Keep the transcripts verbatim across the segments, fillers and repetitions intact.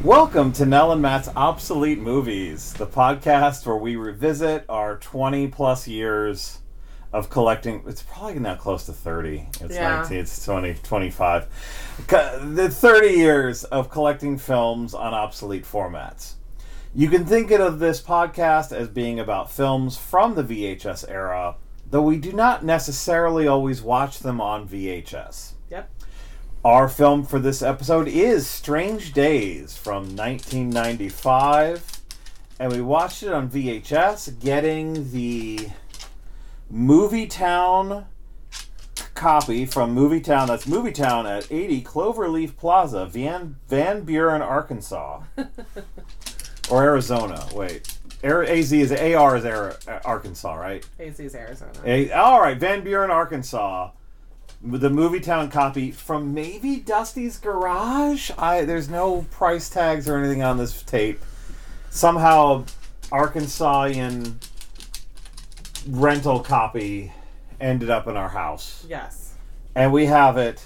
Welcome to Nell and Matt's Obsolete Movies, the podcast where we revisit our twenty plus years of collecting. It's probably now close to thirty. It's yeah. nineteen, it's twenty, twenty-five. The thirty years of collecting films on obsolete formats. You can think of this podcast as being about films from the V H S era, though we do not necessarily always watch them on V H S. Yep. Our film for this episode is Strange Days from nineteen ninety-five, and we watched it on V H S, getting the Movietown copy from Movietown. That's Movietown at eighty Cloverleaf Plaza, Van, Van Buren, Arkansas. Or Arizona. Wait. A Z is A R is Ar- Arkansas, right? A Z is Arizona. A- all right, Van Buren, Arkansas. The Movietown copy from maybe Dusty's Garage. I there's no price tags or anything on this tape. Somehow, Arkansasian rental copy ended up in our house. Yes. And we have it.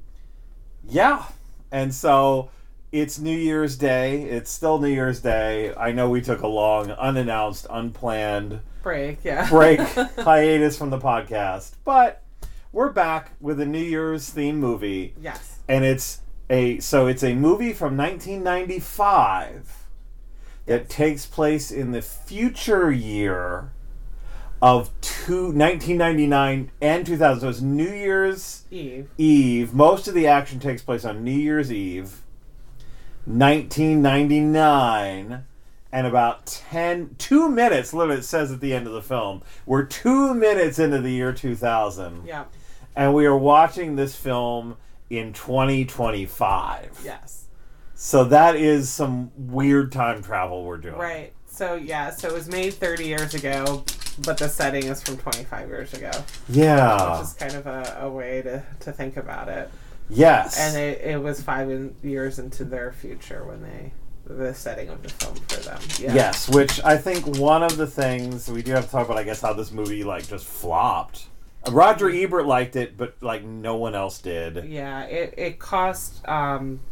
Yeah. And so it's New Year's Day. It's still New Year's Day. I know we took a long, unannounced, unplanned break, yeah. break hiatus from the podcast, but we're back with a New Year's themed movie. Yes. And it's a so it's a movie from nineteen ninety-five that takes place in the future year of two, nineteen ninety-nine and two thousand. So it's New Year's Eve. Eve. Most of the action takes place on New Year's Eve, nineteen ninety-nine. And about ten, two minutes, literally it says at the end of the film, we're two minutes into the year two thousand. Yeah. And we are watching this film in twenty twenty-five. Yes. So that is some weird time travel we're doing. Right. So, yeah, so it was made thirty years ago, but the setting is from twenty-five years ago. Yeah. Which is kind of a, a way to, to think about it. Yes. And it, it was five in, years into their future when they... the setting of the film for them. Yeah. Yes, which I think one of the things we do have to talk about, I guess, how this movie like just flopped. Roger Ebert liked it, but like no one else did. Yeah, it it cost um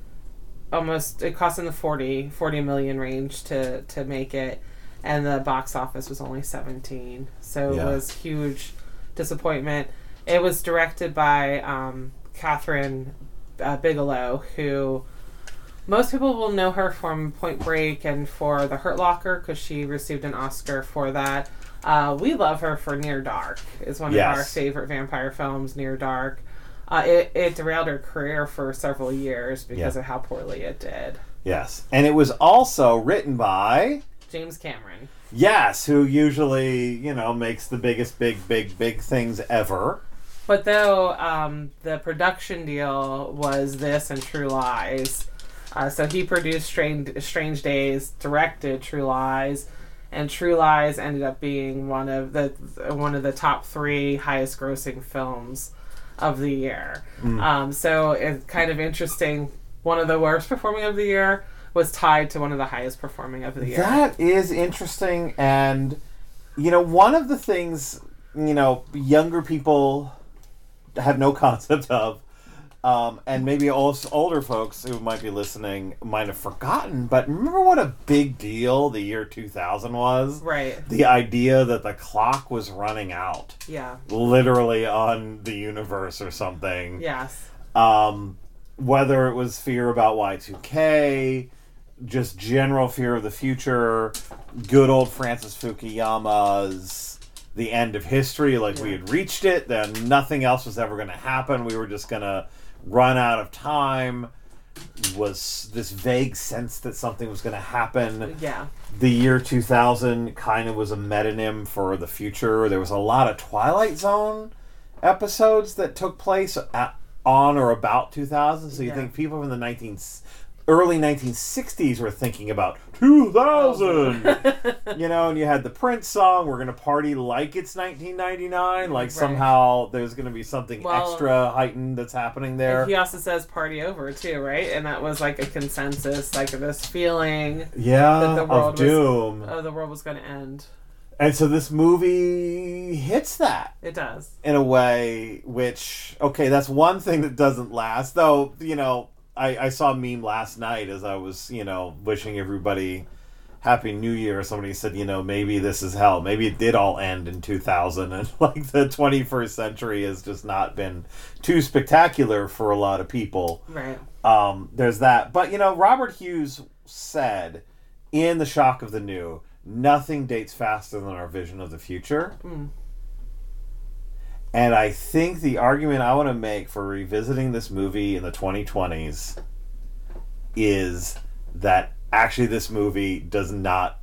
almost it cost in the forty, forty million range to to make it, and the box office was only seventeen. So yeah. It was huge disappointment. It was directed by um, Catherine uh, Bigelow, who most people will know her from Point Break and for The Hurt Locker, because she received an Oscar for that. Uh, we love her for Near Dark. It's one yes. of our favorite vampire films, Near Dark. Uh, it, it derailed her career for several years because yeah. of how poorly it did. Yes. And it was also written by... James Cameron. Yes, who usually, you know, makes the biggest, big, big, big things ever. But though um, the production deal was this and True Lies... Uh, so he produced Strange, Strange Days, directed True Lies, and True Lies ended up being one of the one of the top three highest grossing films of the year. Mm. Um, so it's kind of interesting. One of the worst performing of the year was tied to one of the highest performing of the year. That is interesting, and you know, one of the things you know younger people have no concept of. Um, and maybe also older folks who might be listening might have forgotten, but remember what a big deal the year two thousand was? Right. The idea that the clock was running out. Yeah. Literally on the universe or something. Yes. Um, whether it was fear about Y two K, just general fear of the future, good old Francis Fukuyama's the end of history, like yeah. we had reached it, then nothing else was ever going to happen, we were just going to run out of time, was this vague sense that something was going to happen. Yeah. The year two thousand kind of was a metonym for the future. There was a lot of Twilight Zone episodes that took place at, on or about two thousand, so you yeah. think people from the nineteen early nineteen sixties were thinking about two thousand, you know, and you had the Prince song, we're going to party like it's nineteen ninety-nine, like right. somehow there's going to be something well, extra heightened that's happening there. He also says party over, too, right? And that was like a consensus, like this feeling yeah, that the world of doom. Was, oh, the world was going to end. And so this movie hits that. It does. In a way which, okay, that's one thing that doesn't last, though, you know, I, I saw a meme last night as I was, you know, wishing everybody Happy New Year. Somebody said, you know, maybe this is hell. Maybe it did all end in two thousand, and like the twenty-first century has just not been too spectacular for a lot of people. Right. Um, there's that. But, you know, Robert Hughes said in The Shock of the New, nothing dates faster than our vision of the future. Mm. And I think the argument I want to make for revisiting this movie in the twenty twenties is that actually this movie does not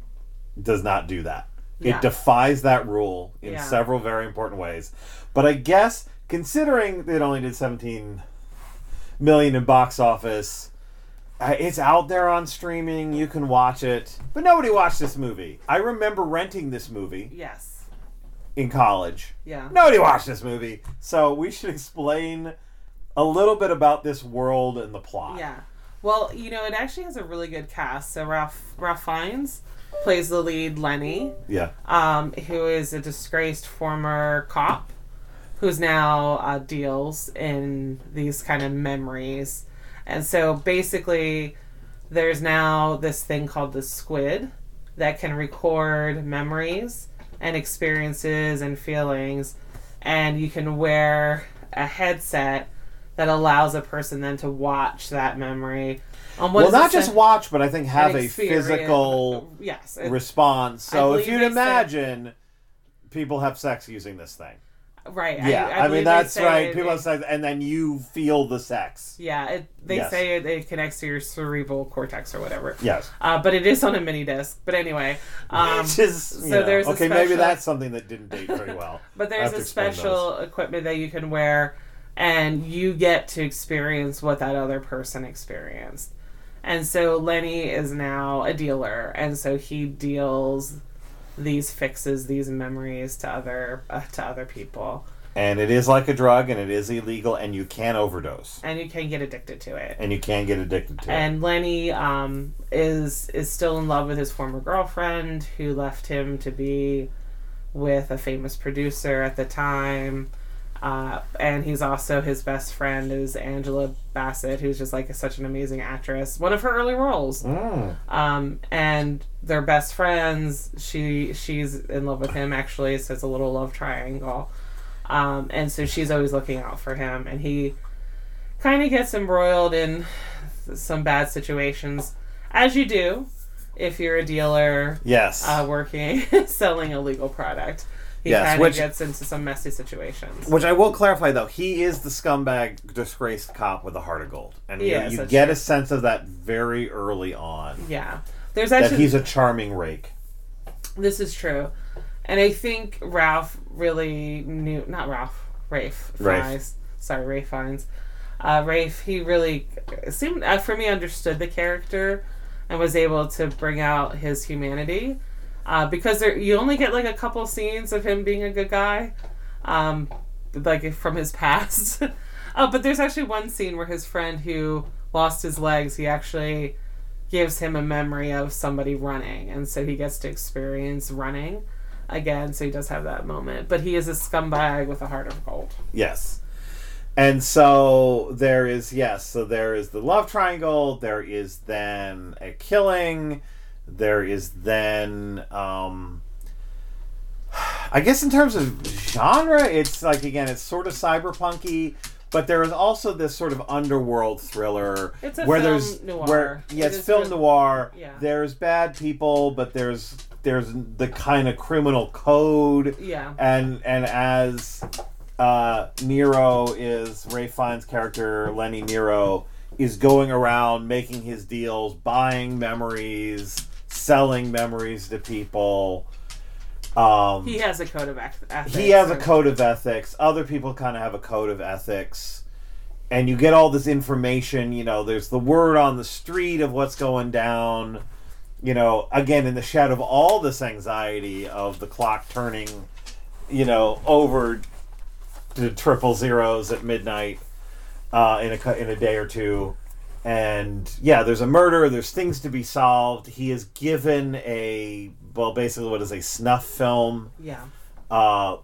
does not do that. Yeah. It defies that rule in Yeah. several very important ways. But I guess, considering it only did seventeen million in box office, uh, it's out there on streaming, you can watch it. But nobody watched this movie. I remember renting this movie Yes. in college. Yeah. Nobody watched this movie. So we should explain a little bit about this world and the plot. Yeah. Well, you know, it actually has a really good cast. So Ralph Ralph Fiennes plays the lead, Lenny, Yeah. um, who is a disgraced former cop who's now uh, deals in these kind of memories. And so basically there's now this thing called the squid that can record memories and experiences and feelings, and you can wear a headset that allows a person then to watch that memory. Um, what Well, is not it just say? watch, but I think have An a experience. physical yes, it- response. So if believe you'd they say- imagine, people have sex using this thing. right. Yeah, I, I, I, mean, believe that's they say right. it- People it- have sex, and then you feel the sex. Yeah, it, they Yes. say it, it connects to your cerebral cortex or whatever. Yes. Uh, but it is on a mini disc. But anyway, um, Which is, you so know, there's a okay, maybe special- that's something that didn't date very well. but I there's have to a explain special equipment that you can wear, and you get to experience what that other person experienced. And so Lenny is now a dealer, and so he deals these fixes, these memories to other uh, to other people, And it is like a drug, and it is illegal, and you can overdose, and you can get addicted to it. and you can get addicted to it. And Lenny um, is is still in love with his former girlfriend, who left him to be with a famous producer at the time. Uh, and he's also, his best friend is Angela Bassett, who's just like such an amazing actress. One of her early roles. Mm. Um, and they're best friends. She she's in love with him, actually, so it's a little love triangle. Um, and so she's always looking out for him, and he kind of gets embroiled in some bad situations, as you do if you're a dealer Yes. uh, working, selling a legal product. He Yes, kind of which- gets into some messy situations. Which I will clarify, though, he is the scumbag, disgraced cop with a heart of gold, and you, Yes, you that's get true. a sense of that very early on. Yeah. There's That actually... he's a charming rake. This is true. And I think Ralph really knew... Not Ralph. Rafe. Rafe. Fiennes. Sorry, Rafe Fiennes. Uh, Rafe, he really seemed, uh, for me, understood the character and was able to bring out his humanity. Uh, because there, you only get like a couple scenes of him being a good guy, um, like from his past. uh, but there's actually one scene where his friend who lost his legs, he actually gives him a memory of somebody running, and so he gets to experience running again. So he does have that moment, but he is a scumbag with a heart of gold. Yes. And so there is, yes, so there is the love triangle, there is then a killing, there is then, um, I guess in terms of genre, it's like, again, it's sort of cyberpunky, but there is also this sort of underworld thriller It's a where film there's noir. where yeah, It it's is film really- noir. Yeah. There's bad people, but there's there's the kind of criminal code. Yeah. And and as uh, Nero is Ray Fiennes' character, Lenny Nero, is going around making his deals, buying memories, selling memories to people. Um, He has a code of eth- ethics. he has a and- code of ethics. Other people kind of have a code of ethics. And you get all this information, you know, there's the word on the street of what's going down. You know, again, in the shadow of all this anxiety of the clock turning, you know, over to triple zeros at midnight uh, in a cu- in a day or two. And yeah, there's a murder. There's things to be solved. He is given a, well, basically what is a snuff film Yeah. uh,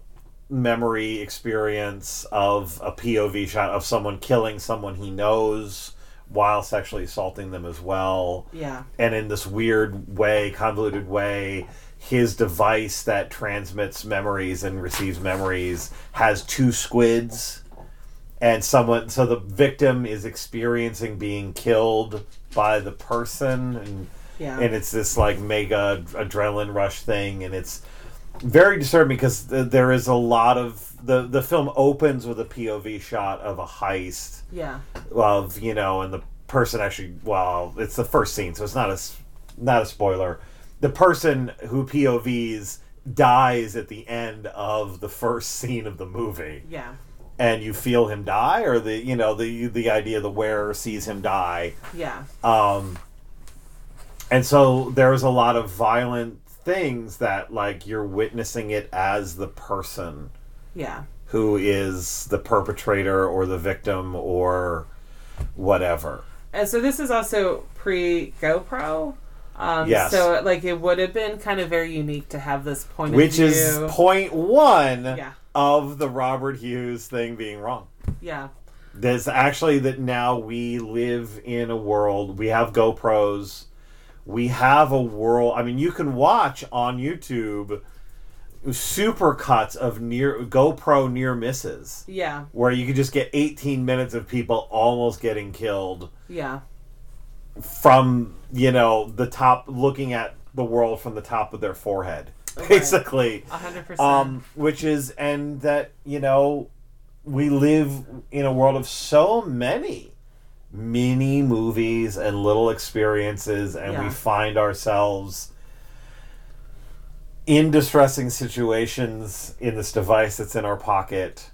memory experience of a P O V shot of someone killing someone he knows while sexually assaulting them as well. Yeah. And in this weird way, convoluted way, his device that transmits memories and receives memories has two squids. And someone, so the victim is experiencing being killed by the person, and Yeah. and it's this like mega adrenaline rush thing, and it's very disturbing because th- there is a lot of the the film opens with a P O V shot of a heist. Yeah. Of, you know, and the person actually, well, it's the first scene, so it's not a s- not a spoiler. The person who P O Vs dies at the end of the first scene of the movie. Yeah. And you feel him die, or the you know the the idea the wearer sees him die. Yeah. Um, and so there's a lot of violent things that, like, you're witnessing it as the person Yeah. who is the perpetrator or the victim or whatever. And so this is also pre-GoPro. Um, Yes. So, like, it would have been kind of very unique to have this point Which of view. is point one Yeah. of the Robert Hughes thing being wrong. Yeah. There's actually that now we live in a world, we have GoPros, we have a world, I mean, you can watch on YouTube super cuts of near GoPro near misses, Yeah. where you could just get eighteen minutes of people almost getting killed Yeah. from, you know, the top, looking at the world from the top of their forehead, Right. basically. A hundred percent. Um, which is, and that, you know, we live in a world of so many mini movies and little experiences, and Yeah. we find ourselves in distressing situations in this device that's in our pocket,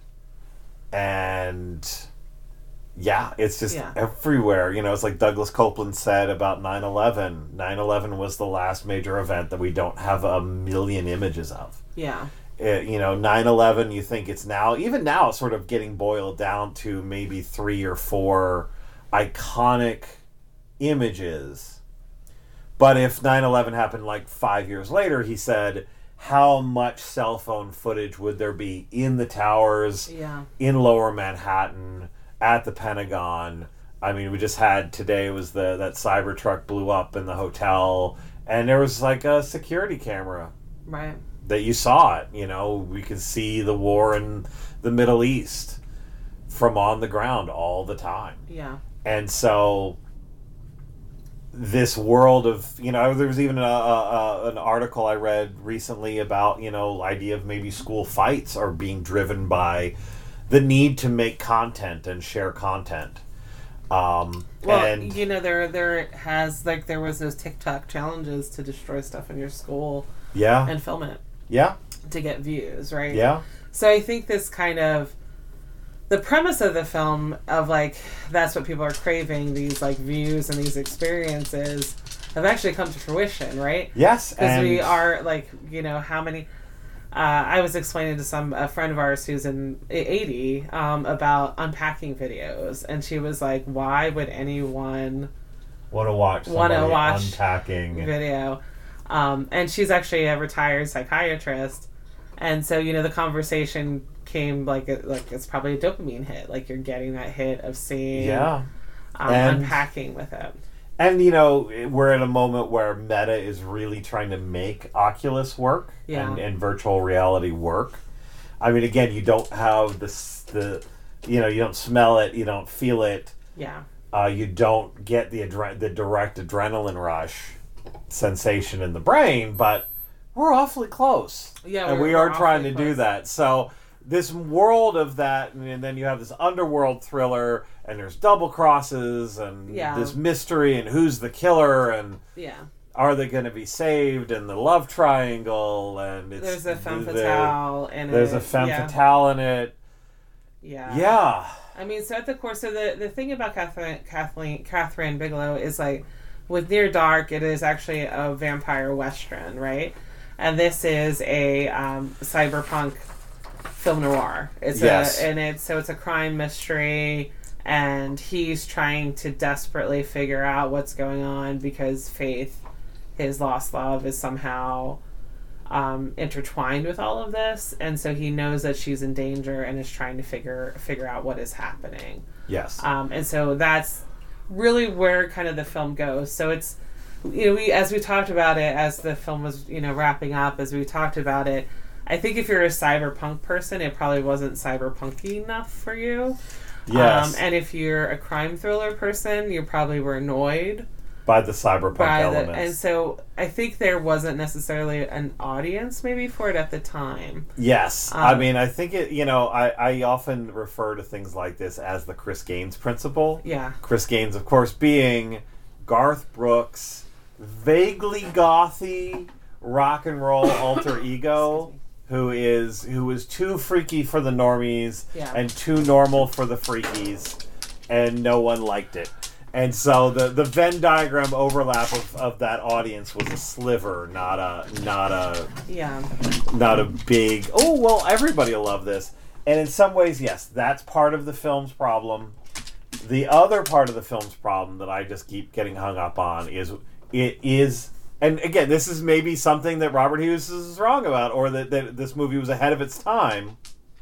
and yeah, it's just Yeah. everywhere. You know, it's like Douglas Copeland said about nine eleven. nine eleven was the last major event that we don't have a million images of. Yeah. It, you know, nine eleven, you think it's now, even now, it's sort of getting boiled down to maybe three or four iconic images. But if nine eleven happened like five years later, he said, how much cell phone footage would there be in the towers, Yeah. in lower Manhattan, at the Pentagon? I mean, we just had, today was the that Cybertruck blew up in the hotel, and there was like a security camera Right. that you saw it. You know, we could see the war in the Middle East from on the ground all the time. Yeah. And so this world of, you know, there was even a, a, a, an article I read recently about, you know, idea of maybe school fights are being driven by the need to make content and share content. Um, Well, and you know, there there has, like, there was those TikTok challenges to destroy stuff in your school yeah, and film it yeah, to get views, right? yeah, So I think this kind of, the premise of the film of, like, that's what people are craving, these, like, views and these experiences, have actually come to fruition, right? yes, Because and we are, like, you know, how many... Uh, I was explaining to some a friend of ours who's in eighty um, about unpacking videos, and she was like, "Why would anyone want to watch want to somebody watch unpacking video?" Um, and she's actually a retired psychiatrist, and so, you know, the conversation came like it, like it's probably a dopamine hit, like you're getting that hit of seeing, yeah. um, And- unpacking with it. And, you know, we're at a moment where Meta is really trying to make Oculus work Yeah. and, and virtual reality work. I mean, again, you don't have this, the, you know, you don't smell it, you don't feel it, Yeah, uh, you don't get the adre- the direct adrenaline rush sensation in the brain, but we're awfully close. yeah, and we're- we are we're trying to awfully do close. that. So this world of that, and then you have this underworld thriller, and there's double crosses, and Yeah. this mystery, and who's the killer, and Yeah, are they going to be saved, and the love triangle, and it's there's a femme the- fatale, and There's a femme yeah, fatale in it. Yeah, Yeah. I mean, so at the core, so the, the thing about Catherine, Kathleen, Catherine Bigelow is, like, with Near Dark, it is actually a vampire western, right? And this is a um, cyberpunk film noir. It's Yes. a, and it's so it's a crime mystery, and he's trying to desperately figure out what's going on because Faith, his lost love, is somehow um, intertwined with all of this, and so he knows that she's in danger and is trying to figure figure out what is happening. Yes. Um, and so that's really where kind of the film goes. So it's, you know, we as we talked about it as the film was, you know, wrapping up, as we talked about it, I think if you're a cyberpunk person, it probably wasn't cyberpunky enough for you. Yes. Um, and if you're a crime thriller person, you probably were annoyed by the cyberpunk by elements. The, and so I think there wasn't necessarily an audience maybe for it at the time. Yes. Um, I mean, I think it, you know, I, I often refer to things like this as the Chris Gaines principle. Yeah. Chris Gaines, of course, being Garth Brooks' vaguely gothy rock and roll alter ego. Who is who is too freaky for the normies yeah. and too normal for the freakies, and no one liked it. And so the, the Venn diagram overlap of, of that audience was a sliver, not a not a yeah. not a big. Oh well, everybody will love this. And in some ways, yes, that's part of the film's problem. The other part of the film's problem that I just keep getting hung up on is it is. And again, this is maybe something that Robert Hughes is wrong about, or that, that this movie was ahead of its time.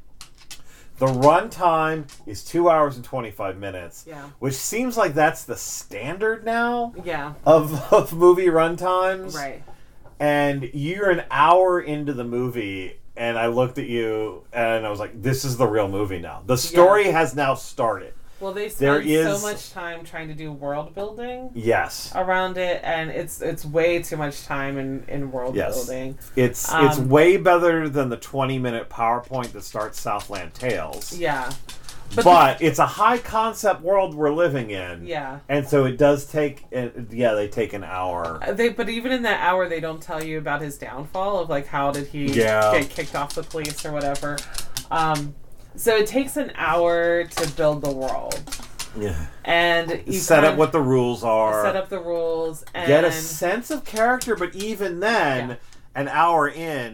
The runtime is two hours and twenty-five minutes, yeah. which seems like that's the standard now yeah. of, of movie runtimes. Right. And you're an hour into the movie, and I looked at you, and I was like, this is the real movie now. The story yeah. has now started. Well, they There spend is- so much time trying to do world building Yes. around it, and it's it's way too much time in, in world Yes. building. It's Um, it's way better than the twenty-minute PowerPoint that starts Southland Tales. Yeah. But, But it's a high-concept world we're living in. Yeah. And so it does take... uh, Yeah, they take an hour. They, but even in that hour, they don't tell you about his downfall of, like, how did he Yeah. get kicked off the police or whatever. Um, so it takes an hour to build the world. Yeah. And you Set kind up what the rules are. set up the rules. And Get a sense of character, but even then, Yeah. an hour in,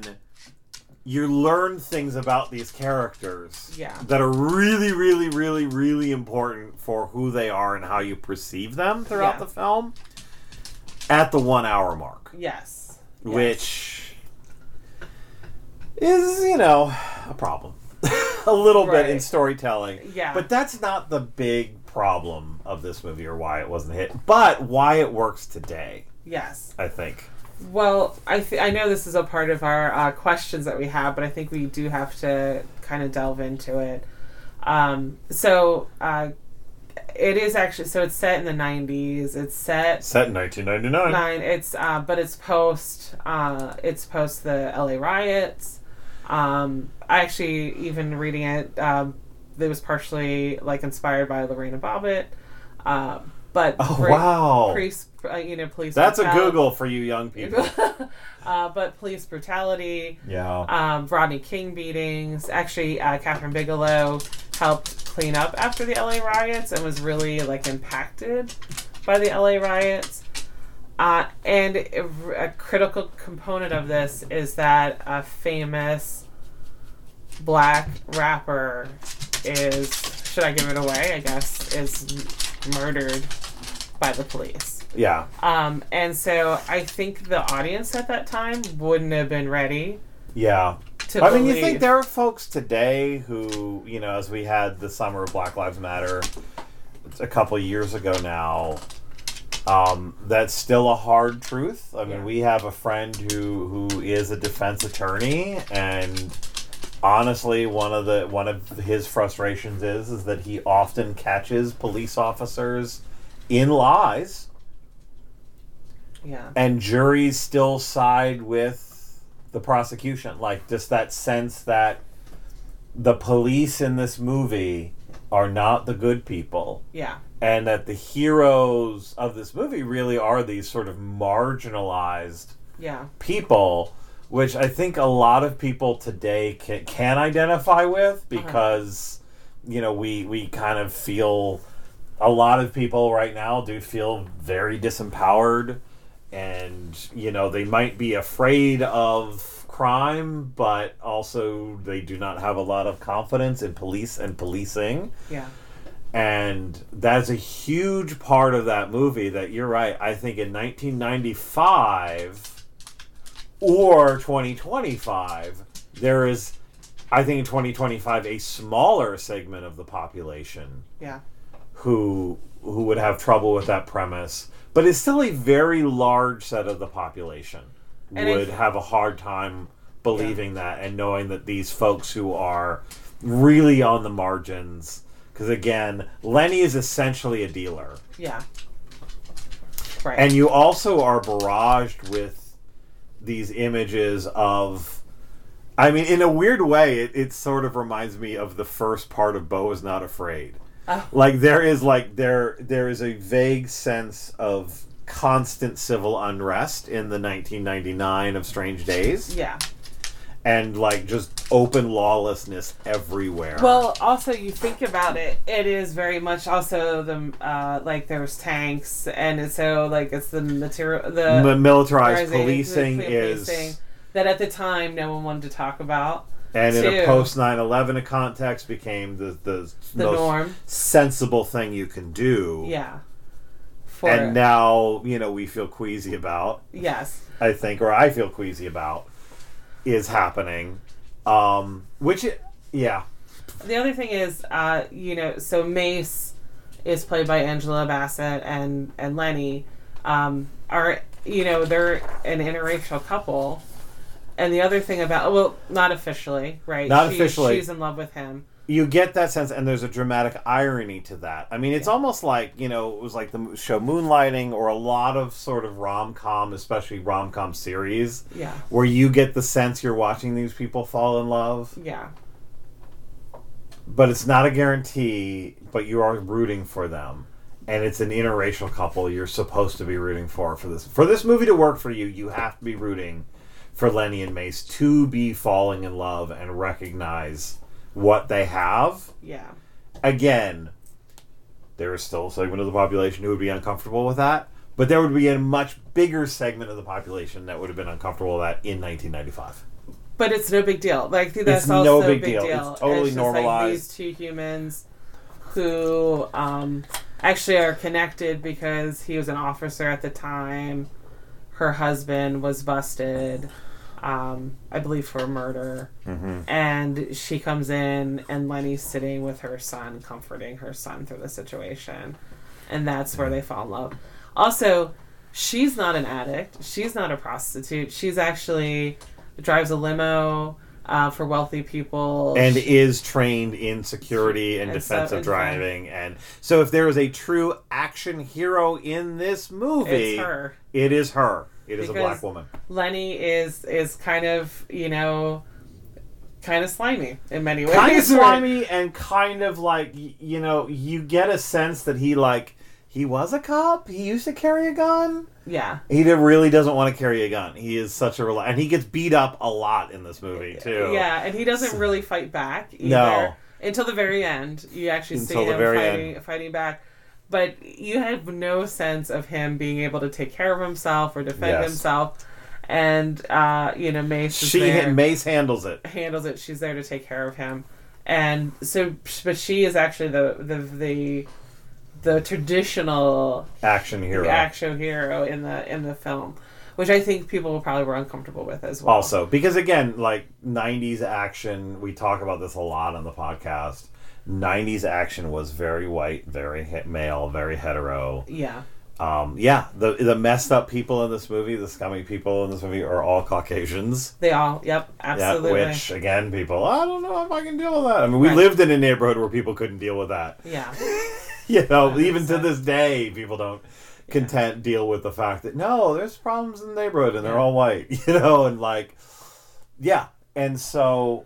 you learn things about these characters Yeah. that are really, really, really, really important for who they are and how you perceive them throughout Yeah. the film at the one hour mark. Yes. Yes. Which is, you know, a problem. a little Right. bit in storytelling. Yeah. But that's not the big problem of this movie or why it wasn't a hit, but why it works today, Yes. I think. Well, I th- I know this is a part of our uh, questions that we have, but I think we do have to kind of delve into it. Um, so uh, it is actually so it's set in the nineties. It's set Set in nineteen ninety-nine. nine. It's uh, but it's post uh, it's post the L A riots. Um, I actually even reading it. Um, it was partially like inspired by Lorena Bobbitt. Uh, but Oh, pre- wow. Police, uh, you know, police. That's a brutality- Google for you young people. uh, but police brutality, Yeah. um, Rodney King beatings. Actually, uh, Catherine Bigelow helped clean up after the L A riots and was really like impacted by the L A riots. Uh, and a, a critical component of this is that a famous black rapper is, should I give it away? I guess is murdered by the police. Yeah. Um, and so I think the audience at that time wouldn't have been ready Yeah. to I believe. mean, you think there are folks today who, you know, as we had the summer of Black Lives Matter a couple of years ago now, um, that's still a hard truth. I mean, Yeah. we have a friend who, who is a defense attorney, and honestly, one of the one of his frustrations is is that he often catches police officers in lies, Yeah. and juries still side with the prosecution. Like, just that sense that the police in this movie are not the good people, Yeah. and that the heroes of this movie really are these sort of marginalized Yeah. people, which I think a lot of people today can, can identify with, because you know we we kind of feel, a lot of people right now do feel very disempowered, and you know they might be afraid of crime, but also they do not have a lot of confidence in police and policing. Yeah. And that's a huge part of that movie that, you're right, I think in nineteen ninety-five or twenty twenty-five, there is, I think in twenty twenty-five, a smaller segment of the population Yeah. who who would have trouble with that premise. But it's still a very large set of the population And would if- have a hard time believing that and knowing that these folks who are really on the margins, because again, Lenny is essentially a dealer. Yeah. Right. And you also are barraged with these images of, I mean, in a weird way, it, it sort of reminds me of the first part of Beau is Not Afraid. Oh. Like there is like there there is a vague sense of constant civil unrest in the nineteen ninety-nine of Strange Days. Yeah. And like just open lawlessness everywhere. Well, also you think about it, it is very much also the uh, like there's tanks, and so like it's the material the M- militarized militarizing- policing the is, policing that at the time no one wanted to talk about. and in too. a post nine eleven context became the the, The most norm. sensible thing you can do. Yeah. For And now, you know, we feel queasy about, yes. I think, or I feel queasy about, is happening. Um, which, it, yeah. The other thing is, uh, you know, so Mace is played by Angela Bassett, and and Lenny um, are, you know, they're an interracial couple. And the other thing about, well, not officially, right? Not She- officially. She's in love with him. You get that sense, and there's a dramatic irony to that. I mean, it's Yeah. almost like, you know, it was like the show Moonlighting, or a lot of sort of rom-com, especially rom-com series, Yeah. where you get the sense you're watching these people fall in love. Yeah. But it's not a guarantee, but you are rooting for them. And it's an interracial couple you're supposed to be rooting for for this. For this movie to work for you, you have to be rooting for Lenny and Mace to be falling in love and recognize what they have. Yeah. Again, there is still a segment of the population who would be uncomfortable with that, but there would be a much bigger segment of the population that would have been uncomfortable with that in nineteen ninety-five. But it's no big deal. Like that's It's also no a big big deal. deal. It's totally just normalized. Like these two humans who um, actually are connected because he was an officer at the time. Her husband was busted, um, I believe, for murder. Mm-hmm. And she comes in, and Lenny's sitting with her son, comforting her son through the situation. And that's where they fall in love. Also, she's not an addict. She's not a prostitute. She's actually drives a limo uh, for wealthy people. And She- is trained in security and, And so- defensive and- driving. And so if there is a true action hero in this movie, it's her. it is her. It is a Because black woman. Lenny is is kind of, you know, kind of slimy in many ways. Kind of slimy and kind of like, y- you know, you get a sense that he like, he was a cop? He used to carry a gun? Yeah. He did- really doesn't want to carry a gun. He is such a... Rel- and he gets beat up a lot in this movie, too. Yeah, and he doesn't really fight back either. No. Until the very end. You actually see Until the him very fighting, fighting back. But you have no sense of him being able to take care of himself or defend Yes. himself. And, uh, you know, Mace is She, there. Mace handles it. handles it. She's there to take care of him. And so, but she is actually the, the, the, the traditional Action hero. action hero in the in the film, which I think people probably were uncomfortable with as well. Also, because again, like nineties action, we talk about this a lot on the podcast. nineties action was very white, very he- male, very hetero. Yeah. Um, yeah, the the messed up people in this movie, the scummy people in this movie, are all Caucasians. They all, yep, absolutely. Yeah, which again, people, I don't know if I can deal with that. I mean, we Right. lived in a neighborhood where people couldn't deal with that. Yeah. You know, one hundred even to percent. this day, people don't content deal with the fact that no, there's problems in the neighborhood and they're Yeah. all white. You know, and like, yeah, and so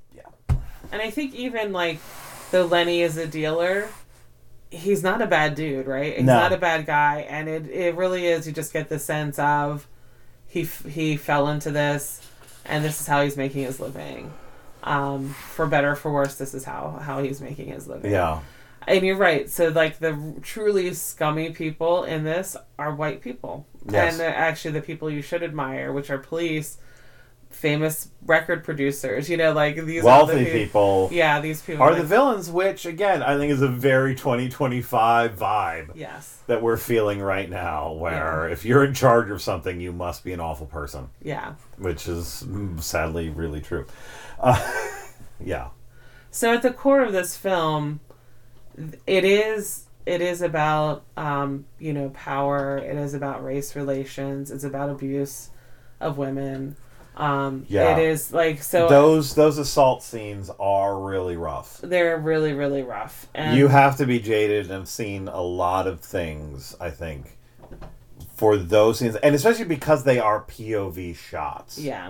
And I think even like though Lenny is a dealer, he's not a bad dude, right? He's No. not a bad guy, and it it really is. You just get the sense of he f- he fell into this, and this is how he's making his living. Um, for better or for worse, this is how how he's making his living. yeah, And you're right. So, like, the truly scummy people in this are white people. Yes. And they're actually the people you should admire, which are police, famous record producers. You know, like, these are wealthy the people Yeah, these people are like, the villains, which again I think is a very twenty twenty-five vibe Yes. that we're feeling right now. Where if you're in charge of something, you must be an awful person, Yeah. which is mm, sadly really true. Uh, yeah. So, at the core of this film, it is it is about, um, you know, power. It is about race relations. It's about abuse of women. Um, yeah. It is like so. Those those assault scenes are really rough. They're really really rough. And you have to be jaded and have seen a lot of things, I think, for those scenes, and especially because they are P O V shots. Yeah.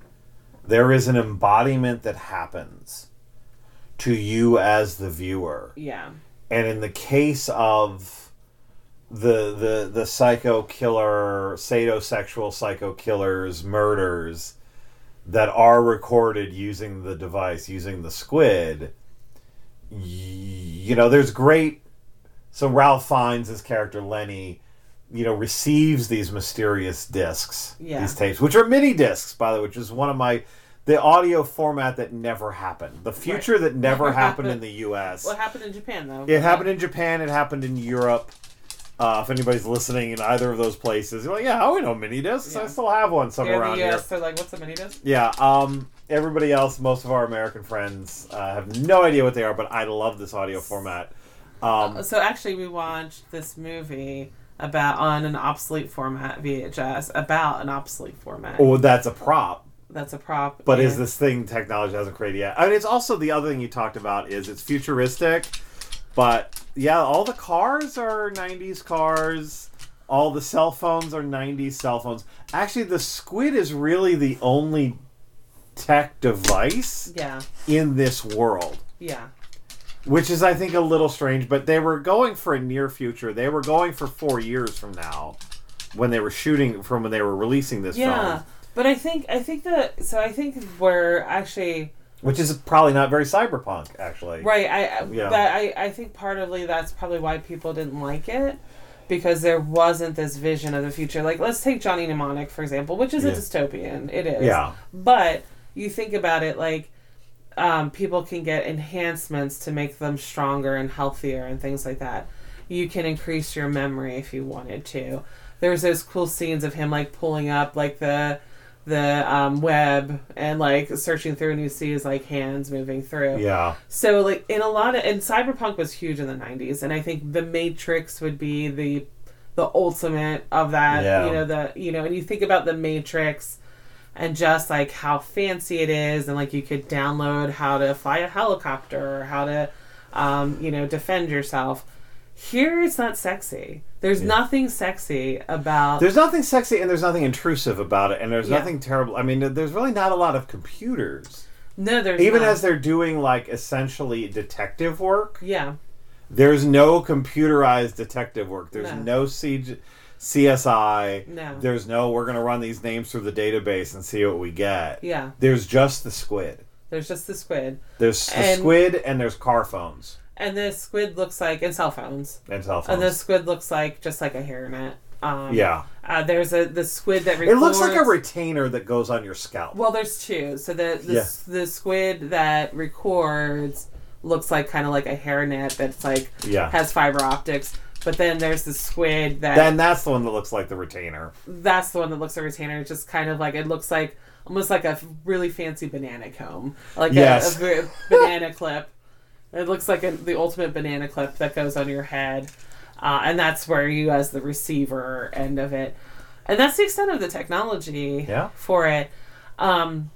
There is an embodiment that happens to you as the viewer. Yeah. And in the case of the the the psycho killer, sadosexual psycho killers, murders that are recorded using the device, using the squid, y- you know, there's great... So Ralph Fiennes, his character Lenny, you know, receives these mysterious discs, yeah. these tapes, which are mini discs, by the way, which is one of my... The audio format that never happened. The future right. that never, never happened, happened in the U S. What happened in Japan, though? It happened in Japan. It happened in Europe. Uh, if anybody's listening in either of those places, you're like, yeah, oh, we know mini discs. Yeah. I still have one somewhere yeah, around the U S, here. They're like, what's a mini disc? Yeah. Um, everybody else, most of our American friends, uh, have no idea what they are, but I love this audio format. Um, uh, so actually, we watched this movie about on an obsolete format, V H S, about an obsolete format. Oh, that's a prop. That's a prop. But is this thing technology hasn't created yet? I mean, it's also the other thing you talked about is it's futuristic, but yeah, all the cars are nineties cars. All the cell phones are nineties cell phones. Actually, the squid is really the only tech device yeah. in this world. Yeah. Which is, I think, a little strange, but they were going for a near future. They were going for four years from now when they were shooting, from when they were releasing this yeah. film. But I think I think that so I think we're actually, which is probably not very cyberpunk, actually. Right. I yeah. that I, I think partly that's probably why people didn't like it, because there wasn't this vision of the future. Like, let's take Johnny Mnemonic, for example, which is yeah. a dystopian. It is. Yeah. But you think about it, like um, people can get enhancements to make them stronger and healthier and things like that. You can increase your memory if you wanted to. There's those cool scenes of him like pulling up like the the um, web and like searching through, and you see his like hands moving through. Yeah. So like in a lot of and cyberpunk was huge in the nineties, and I think the Matrix would be the the ultimate of that. Yeah. You know the you know, and you think about the Matrix and just like how fancy it is, and like you could download how to fly a helicopter or how to um, you know defend yourself. Here it's not sexy. There's yeah. nothing sexy about... There's nothing sexy and there's nothing intrusive about it. And there's yeah. nothing terrible. I mean, there's really not a lot of computers. No, there's Even not. as they're doing, like, essentially detective work. Yeah. There's no computerized detective work. There's no, no C G, C S I. No. There's no, we're going to run these names through the database and see what we get. Yeah. There's just the squid. There's just the squid. There's the and, squid and there's car phones. And the squid looks like... And cell phones. And cell phones. And the squid looks like just like a hairnet. Um, yeah. Uh, there's a the squid that records... It looks like a retainer that goes on your scalp. Well, there's two. So the the, yeah. the squid that records looks like kind of like a hairnet that's like... Yeah. Has fiber optics. But then there's the squid that... Then that's the one that looks like the retainer. That's the one that looks like a retainer. It's just kind of like... It looks like... Almost like a really fancy banana comb. Like yes. a, a banana clip. It looks like a, the ultimate banana clip that goes on your head. Uh, and that's where you as the receiver end of it. And that's the extent of the technology yeah. for it. Um,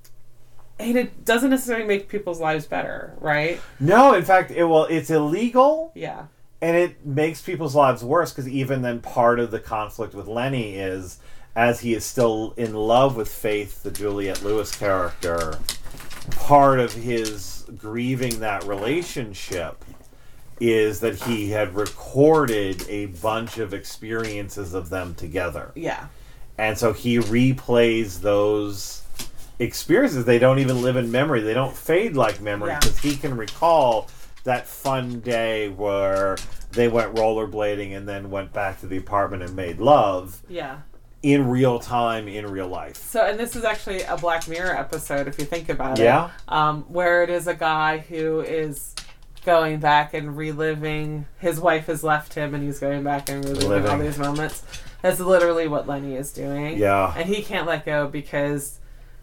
and it doesn't necessarily make people's lives better, right? No, in fact, it well, it's illegal. Yeah. And it makes people's lives worse, because even then part of the conflict with Lenny is, as he is still in love with Faith, the Juliette Lewis character, part of his grieving that relationship is that he had recorded a bunch of experiences of them together. Yeah. And so he replays those experiences. They don't even live in memory. They don't fade like memory, because yeah. he can recall that fun day where they went rollerblading and then went back to the apartment and made love. Yeah. In real time, in real life. So, and this is actually a Black Mirror episode, if you think about it. Yeah. Um, where it is a guy who is going back and reliving. His wife has left him, and he's going back and reliving Living. all these moments. That's literally what Lenny is doing. Yeah. And he can't let go because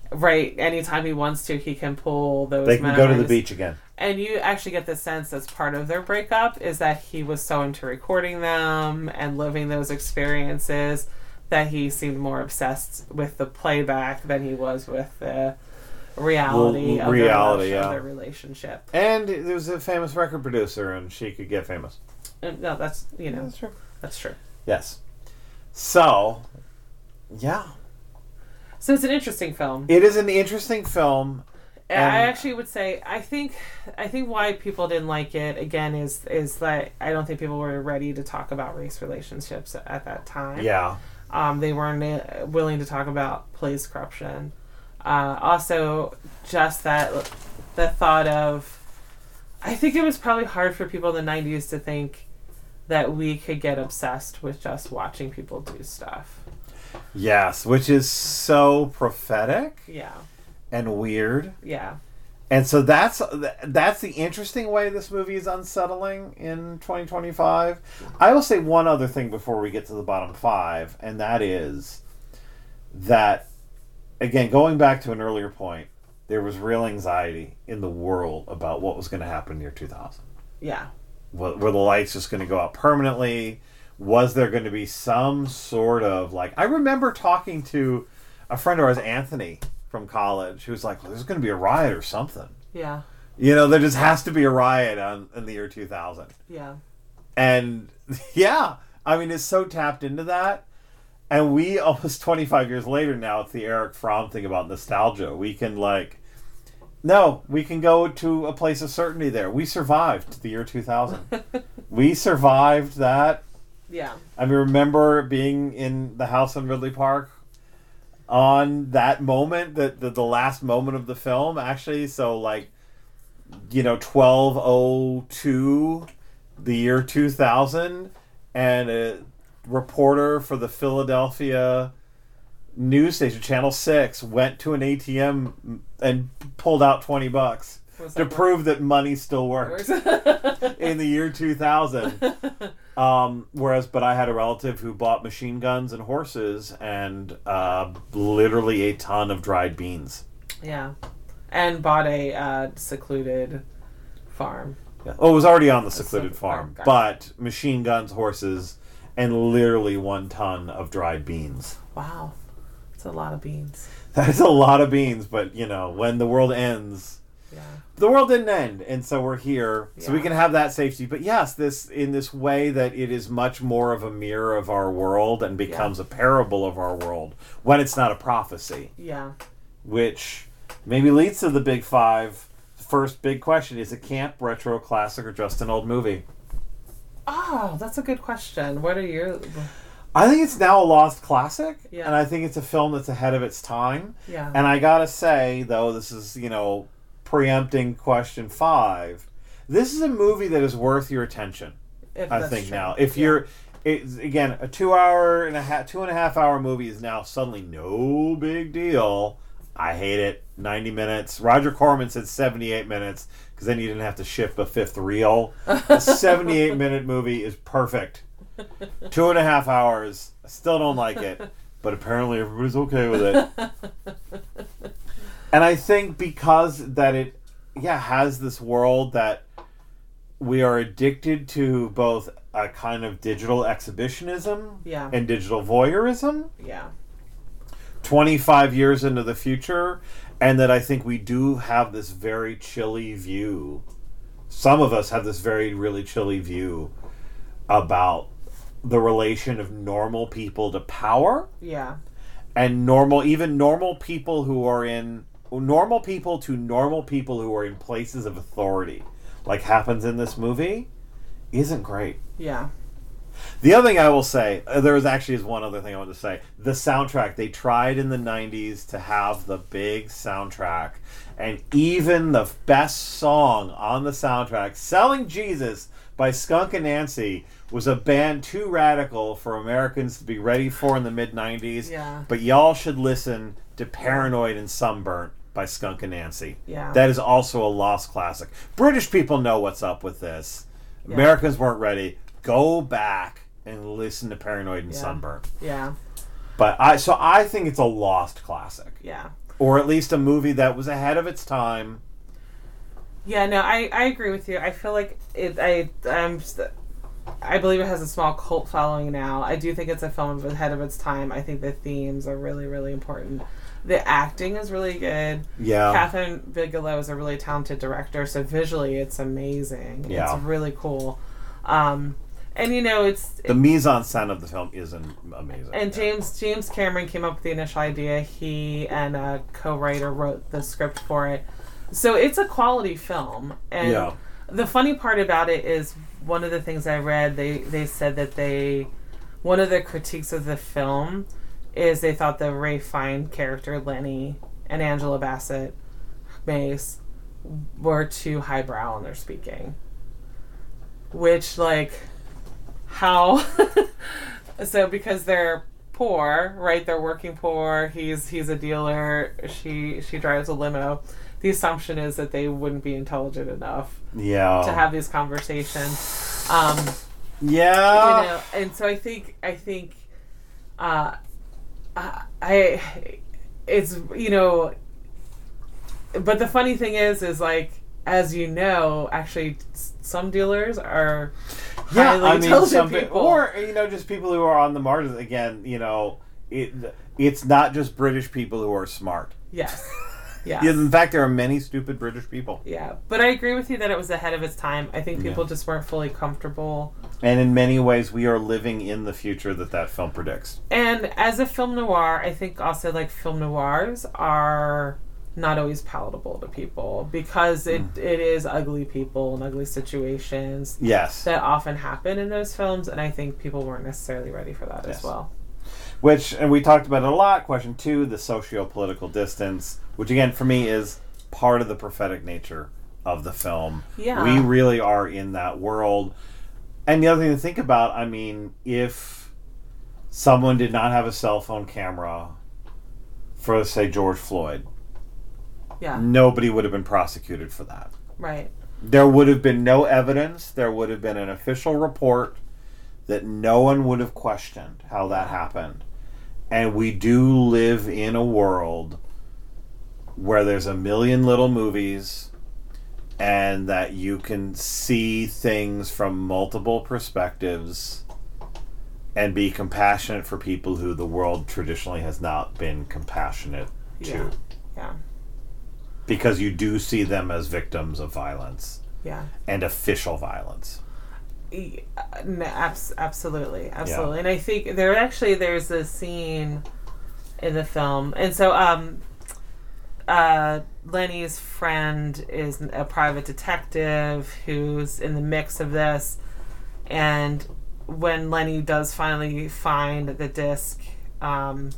right, anytime he wants to, he can pull those They can memories. go to the beach again. And you actually get the sense that's part of their breakup is that he was so into recording them and living those experiences that he seemed more obsessed with the playback than he was with the reality, well, of, reality their, yeah. of their relationship. And there was a famous record producer, and she could get famous. And, no, that's, you know, Yeah, that's true. That's true. Yes. So, yeah. So it's an interesting film. It is an interesting film. I actually would say I think I think why people didn't like it again is is that I don't think people were ready to talk about race relationships at that time. Yeah. Um, they weren't uh, willing to talk about police corruption. Uh, also, just that the thought of I think it was probably hard for people in the nineties to think that we could get obsessed with just watching people do stuff. Yes, which is so prophetic. Yeah. And weird. Yeah. And so that's that's the interesting way this movie is unsettling in twenty twenty-five. I will say one other thing before we get to the bottom five, and that is that, again, going back to an earlier point, there was real anxiety in the world about what was going to happen in the year two thousand. Yeah. Were, were the lights just going to go out permanently? Was there going to be some sort of, like... I remember talking to a friend of ours, Anthony, from college, who was like, well, there's going to be a riot or something. Yeah. You know, there just has to be a riot on, in the year two thousand. Yeah. And, yeah, I mean, it's so tapped into that. And we, almost twenty-five years later now, it's the Eric Fromm thing about nostalgia. We can, like... No, we can go to a place of certainty there. We survived the year two thousand. We survived that. Yeah. I mean, remember being in the house in Ridley Park on that moment, the, the, the last moment of the film, actually. So, like, you know, twelve oh two, the year two thousand, and a reporter for the Philadelphia news station, Channel six, went to an A T M and pulled out twenty bucks to work? prove that money still works in the year two thousand. Um, whereas, but I had a relative who bought machine guns and horses and uh, literally a ton of dried beans. Yeah. And bought a uh, secluded farm. Yeah. Oh, it was already on the secluded so- farm, okay. but machine guns, horses, and literally one ton of dried beans. Wow. That's a lot of beans. That is a lot of beans, but, you know, when the world ends... Yeah. The world didn't end, and so we're here, so we Yeah. can have that safety. But yes, this in this way that it is much more of a mirror of our world and becomes Yeah. a parable of our world when it's not a prophecy, Yeah. which maybe leads to the big five. First big question: is it camp, retro, classic, or just an old movie? Oh, that's a good question. What are your... I think it's now a lost classic, Yeah. and I think it's a film that's ahead of its time. Yeah. And I gotta say, though, this is, you know, preempting question five. This is a movie that is worth your attention. If I that's think true. now, if Yeah. you're, it's, again, a two hour and a half, two and a half hour movie is now suddenly no big deal. I hate it. ninety minutes. Roger Corman said seventy-eight minutes because then you didn't have to ship a fifth reel. A seventy-eight minute movie is perfect. Two and a half hours. I still don't like it, but apparently everybody's okay with it. And I think because that it, yeah, has this world that we are addicted to both a kind of digital exhibitionism Yeah. and digital voyeurism Yeah. twenty-five years into the future, and that I think we do have this very chilly view. Some of us have this very, really chilly view about the relation of normal people to power, Yeah. and normal, even normal people who are in, normal people to normal people who are in places of authority, like happens in this movie, isn't great. Yeah. The other thing I will say, uh, there was actually is one other thing I wanted to say. The soundtrack, they tried in the nineties to have the big soundtrack, and even the best song on the soundtrack, Selling Jesus by Skunk and Nancy, was a band too radical for Americans to be ready for in the mid nineties. Yeah. But y'all should listen to Paranoid and Sunburnt by Skunk and Nancy. Yeah. That is also a lost classic. British people know what's up with this. Yeah. Americans weren't ready. Go back and listen to Paranoid and Yeah. Sunburnt. Yeah. But I so I think it's a lost classic. Yeah. or at least a movie that was ahead of its time. Yeah, no, I, I agree with you. I feel like it. I I'm. I believe it has a small cult following now. I do think it's a film ahead of its time. I think the themes are really, really important. The acting is really good. Yeah. Catherine Bigelow is a really talented director, so visually it's amazing. Yeah. It's really cool. Um, and, you know, it's... The mise-en-scène of the film is amazing. And yeah. James James Cameron came up with the initial idea. He and a co-writer wrote the script for it. So it's a quality film. And yeah. the funny part about it is... One of the things I read, they, they said that they, one of the critiques of the film is they thought the Ray Fiennes character, Lenny, and Angela Bassett, Mace, were too highbrow in their speaking. Which, like, how? So because they're poor, right? They're working poor. He's he's a dealer. She she drives a limo. The assumption is that they wouldn't be intelligent enough yeah. to have these conversations. Um, yeah. You know, and so I think, I think, uh, I, it's, you know, but the funny thing is, is like, as you know, actually some dealers are yeah, highly I mean, intelligent some people. Or, you know, just people who are on the margins. Again, you know, it it's not just British people who are smart. Yes. Yeah. Yeah, in fact, there are many stupid British people. Yeah, but I agree with you that it was ahead of its time. I think people yeah. just weren't fully comfortable. And in many ways, we are living in the future that that film predicts. And as a film noir, I think also like film noirs are not always palatable to people because it, mm. it is ugly people and ugly situations. Yes. That often happen in those films, and I think people weren't necessarily ready for that yes. as well. Which, and we talked about it a lot, question two, the socio-political distance, which again, for me, is part of the prophetic nature of the film. Yeah. We really are in that world. And the other thing to think about, I mean, if someone did not have a cell phone camera for, say, George Floyd, yeah, nobody would have been prosecuted for that. Right. There would have been no evidence. There would have been an official report that no one would have questioned how that happened. And we do live in a world where there's a million little movies and that you can see things from multiple perspectives and be compassionate for people who the world traditionally has not been compassionate to. Yeah. yeah. Because you do see them as victims of violence. Yeah. And official violence. Yeah, no, abs- absolutely, absolutely. Yeah. And I think there actually there's a scene in the film, and so um, uh, Lenny's friend is a private detective who's in the mix of this, and when Lenny does finally find the disc um,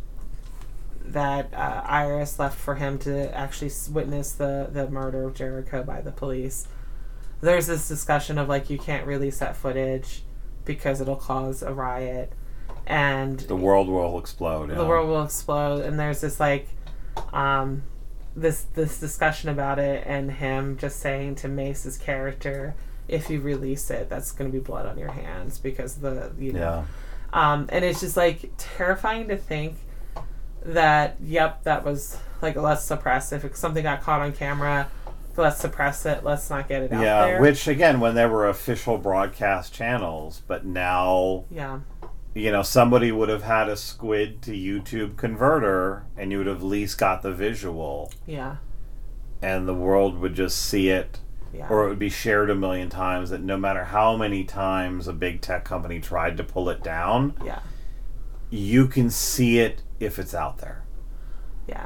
that uh, Iris left for him to actually witness the the murder of Jericho by the police. There's this discussion of like you can't release that footage because it'll cause a riot and the world will explode. The yeah. world will explode, and there's this like um, this this discussion about it, and him just saying to Mace's character, "If you release it, that's going to be blood on your hands because the you know." Yeah. Um, and it's just like terrifying to think that yep, that was like let's suppress if something got caught on camera. Let's suppress it. Let's not get it out yeah, there. Yeah, which, again, when there were official broadcast channels, but now, yeah, you know, somebody would have had a Squid to YouTube converter, and you would have at least got the visual. Yeah. And the world would just see it, yeah. or it would be shared a million times, that no matter how many times a big tech company tried to pull it down, yeah, you can see it if it's out there. Yeah.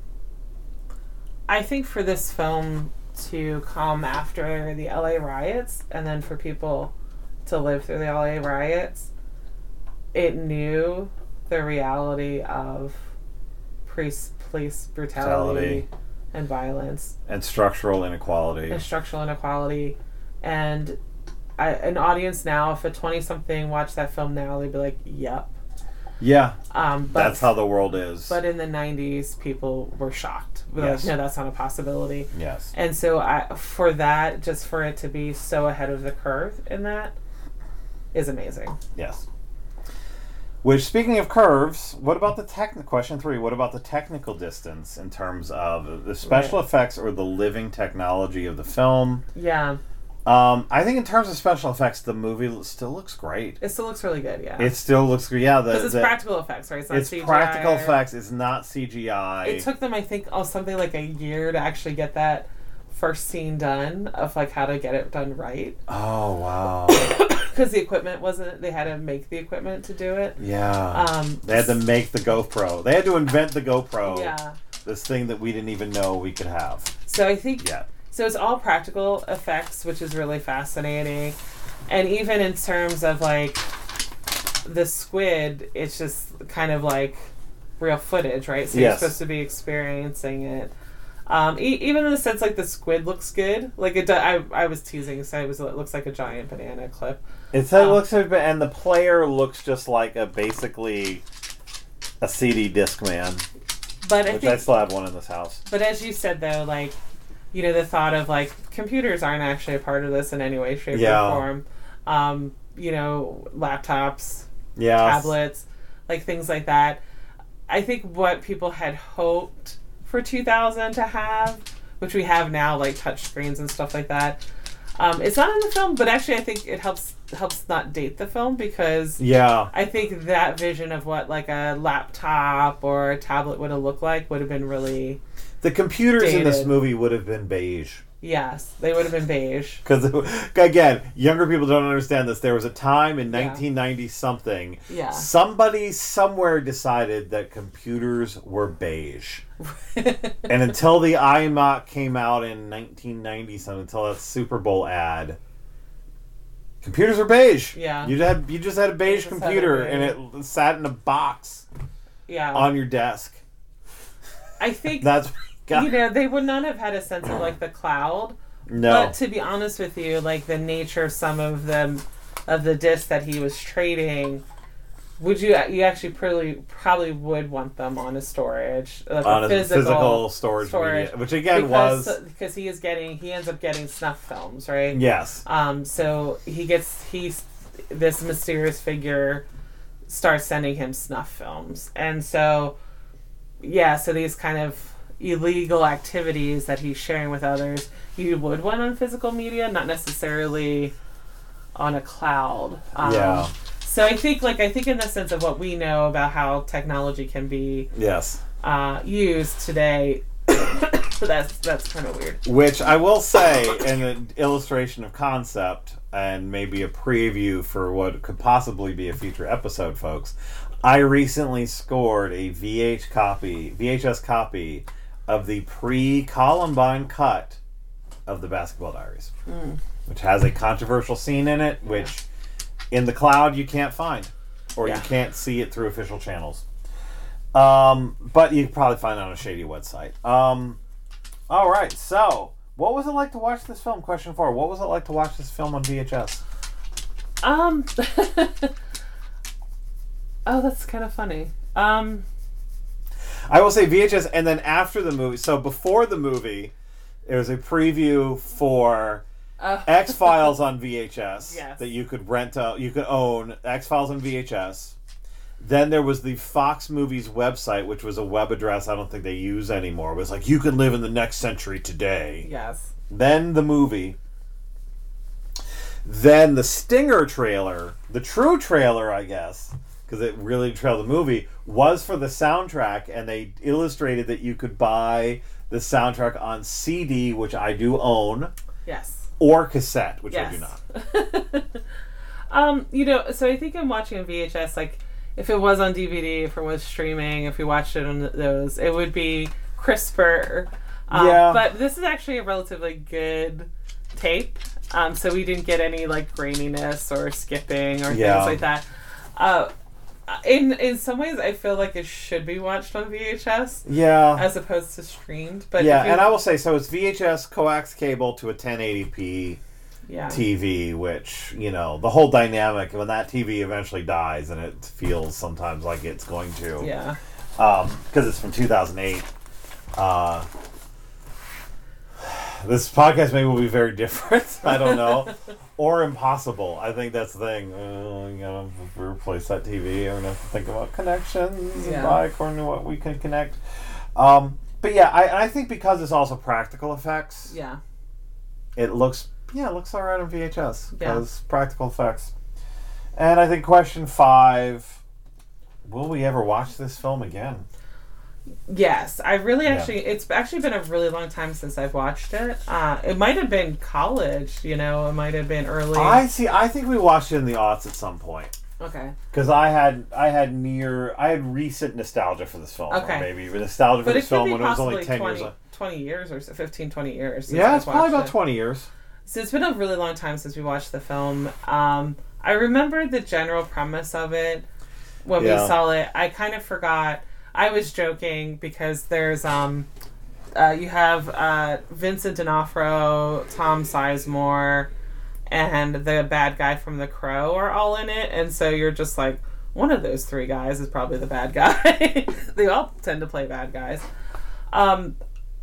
I think for this film to come after the L A riots and then for people to live through the L A riots, it knew the reality of police, police brutality, brutality and violence. And structural inequality. And structural inequality. And I, an audience now, if a twenty-something watched that film now, they'd be like, yep. Yeah, um, but, that's how the world is. But in the nineties, people were shocked. Yes. Like, no, that's not a possibility. Yes. And so I, for that, just for it to be so ahead of the curve in that is amazing. Yes. Which, speaking of curves, what about the technical question three? What about the technical distance in terms of the special right. effects or the living technology of the film? Yeah. Um, I think in terms of special effects, the movie still looks great. It still looks really good, yeah. It still looks good, yeah. Because it's the, practical effects, right? It's not it's C G I. practical effects. It's not C G I. It took them, I think, oh, something like a year to actually get that first scene done of like how to get it done right. Oh wow! Because the equipment wasn't. They had to make the equipment to do it. Yeah. Um, they had to make the GoPro. They had to invent the GoPro. Yeah. This thing that we didn't even know we could have. So I think. Yeah. So it's all practical effects, which is really fascinating, and even in terms of like the squid, it's just kind of like real footage, right? So yes. You're supposed to be experiencing it. Um, e- even in the sense, like, the squid looks good. Like, it do- I, I was teasing, so it, was, it looks like a giant banana clip. It um, looks like, and the player looks just like a, basically, a C D Discman. But I which think, I still have one in this house. But as you said, though, like, you know, the thought of, like, computers aren't actually a part of this in any way, shape, yeah. or form. Um, you know, laptops, yes. tablets, like, things like that. I think what people had hoped for two thousand to have, which we have now, like touch screens and stuff like that. Um, it's not in the film, but actually I think it helps helps not date the film because yeah. I think that vision of what like a laptop or a tablet would have looked like would have been really The computers dated. in this movie would have been beige. Yes, they would have been beige. Because, again, younger people don't understand this. There was a time in nineteen ninety-something, yeah. somebody somewhere decided that computers were beige. And until the iMac came out in nineteen ninety-something, until that Super Bowl ad, computers were beige. Yeah. You had you just had a beige computer, and it sat in a box yeah. on your desk. I think... That's... God. You know, they would not have had a sense of, like, the cloud. No. But to be honest with you, like, the nature of some of them, of the discs that he was trading, would you, you actually probably, probably would want them on a storage. Like on a, a physical, physical storage, storage media, which again because, was... Because he is getting, he ends up getting snuff films, right? Yes. Um. So he gets, he's, this mysterious figure starts sending him snuff films. And so, yeah, so these kind of illegal activities that he's sharing with others, you would want on physical media, not necessarily on a cloud. Um, yeah. So I think, like, I think in the sense of what we know about how technology can be yes uh, used today, that's that's kind of weird. Which I will say, in an illustration of concept and maybe a preview for what could possibly be a future episode, folks, I recently scored a V H copy, V H S copy of the pre-Columbine cut of the Basketball Diaries, mm. which has a controversial scene in it, which in the cloud you can't find, or yeah. you can't see it through official channels. Um, but you can probably find it on a shady website. Um, all right, so what was it like to watch this film? Question four: what was it like to watch this film on V H S? Um. oh, that's kind of funny. Um. I will say V H S, and then after the movie, so before the movie, there was a preview for uh. X-Files on V H S yes. that you could rent out, you could own X-Files on V H S. Then there was the Fox Movies website, which was a web address I don't think they use anymore. It was like, you can live in the next century today. Yes. Then the movie. Then the Stinger trailer, the true trailer, I guess, because it really trailed the movie, was for the soundtrack, and they illustrated that you could buy the soundtrack on C D, which I do own. Yes. Or cassette, which yes. I do not. um, you know, so I think I'm watching a V H S, like, if it was on D V D, if it was streaming, if we watched it on those, it would be crisper. Um, yeah. But this is actually a relatively good tape, um, so we didn't get any, like, graininess or skipping or yeah. things like that. Uh, In in some ways, I feel like it should be watched on V H S. Yeah. As opposed to streamed. But yeah, you, and I will say, so it's V H S coax cable to a ten eighty p yeah. T V, which, you know, the whole dynamic, when that T V eventually dies, and it feels sometimes like it's going to. Yeah. Um, because it's from two thousand eight. Uh, This podcast maybe will be very different. I don't know. Or impossible. I think that's the thing. Uh, you gotta replace that T V. We're gonna have to think about connections Yeah. and buy according to what we can connect. Um, but yeah, I, I think because it's also practical effects, Yeah. it looks yeah, it looks alright on V H S. Yeah. Because practical effects. And I think question five, will we ever watch this film again? Yes, I really Yeah. actually. It's actually been a really long time since I've watched it. Uh, it might have been college, you know. It might have been early. I see. I think we watched it in the aughts at some point. Okay. Because I had I had near I had recent nostalgia for this film. Okay. Or maybe even nostalgia for But it this could film be when it was only possibly ten twenty, years old. twenty years or so, fifteen, twenty years. Since Yeah, I've it's probably watched about it. twenty years. So it's been a really long time since we watched the film. Um, I remember the general premise of it when Yeah. we saw it. I kind of forgot. I was joking because there's um, uh, you have uh, Vincent D'Onofrio, Tom Sizemore, and the bad guy from The Crow are all in it, and so you're just like, one of those three guys is probably the bad guy. They all tend to play bad guys. Um,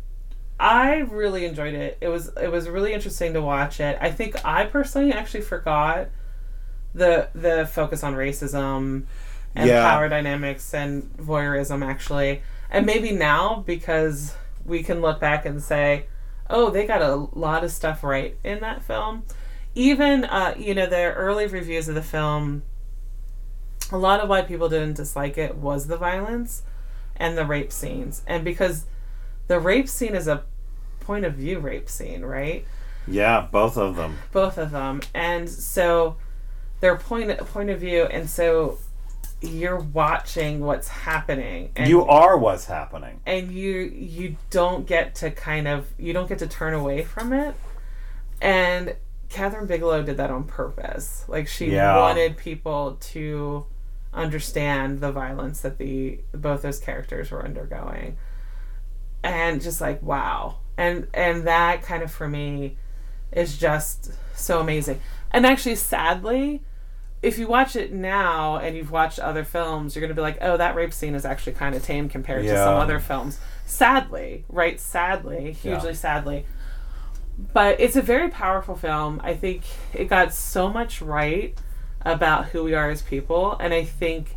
I really enjoyed it. It was it was really interesting to watch it. I think I personally actually forgot the the focus on racism and Yeah. power dynamics and voyeurism actually. And maybe now because we can look back and say, oh, they got a lot of stuff right in that film. Even uh, you know, the early reviews of the film, a lot of why people didn't dislike it was the violence and the rape scenes. And because the rape scene is a point of view rape scene, right? Yeah, both of them. Both of them. And so their point point of view, and so you're watching what's happening. And You are what's happening. and you you don't get to kind of you don't get to turn away from it. And Catherine Bigelow did that on purpose. Like she Yeah. wanted people to understand the violence that the both those characters were undergoing. And just like wow. And and that kind of for me is just so amazing. And actually sadly, if you watch it now and you've watched other films, you're going to be like, oh, that rape scene is actually kind of tame compared to some Yeah. other films. Sadly, right? Sadly, hugely Yeah. sadly. But it's a very powerful film. I think it got so much right about who we are as people. And I think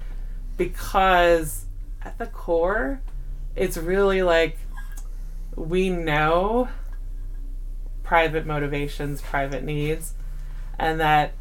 because at the core, it's really like we know private motivations, private needs, and that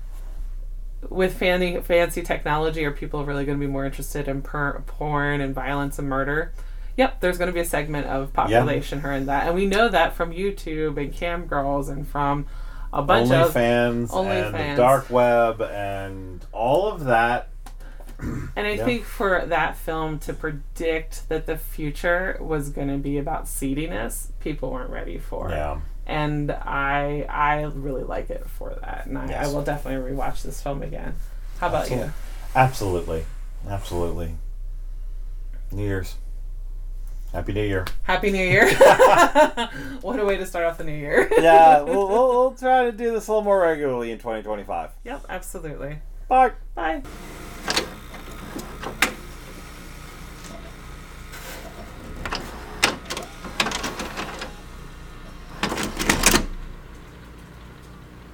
with fancy, fancy technology, are people really going to be more interested in per- porn and violence and murder? Yep, there's going to be a segment of population who are in that. And we know that from YouTube and Cam Girls and from a bunch of... OnlyFans and the OnlyFans. dark web and all of that. And I Yeah. think for that film to predict that the future was going to be about seediness, people weren't ready for. Yeah. And I I really like it for that. And I, Yes. I will definitely rewatch this film again. How about Absolutely. you? Absolutely. Absolutely. New Year's. Happy New Year. Happy New Year. What a way to start off the new year. Yeah, we'll, we'll, we'll try to do this a little more regularly in twenty twenty-five. Yep, absolutely. Bye. Bye.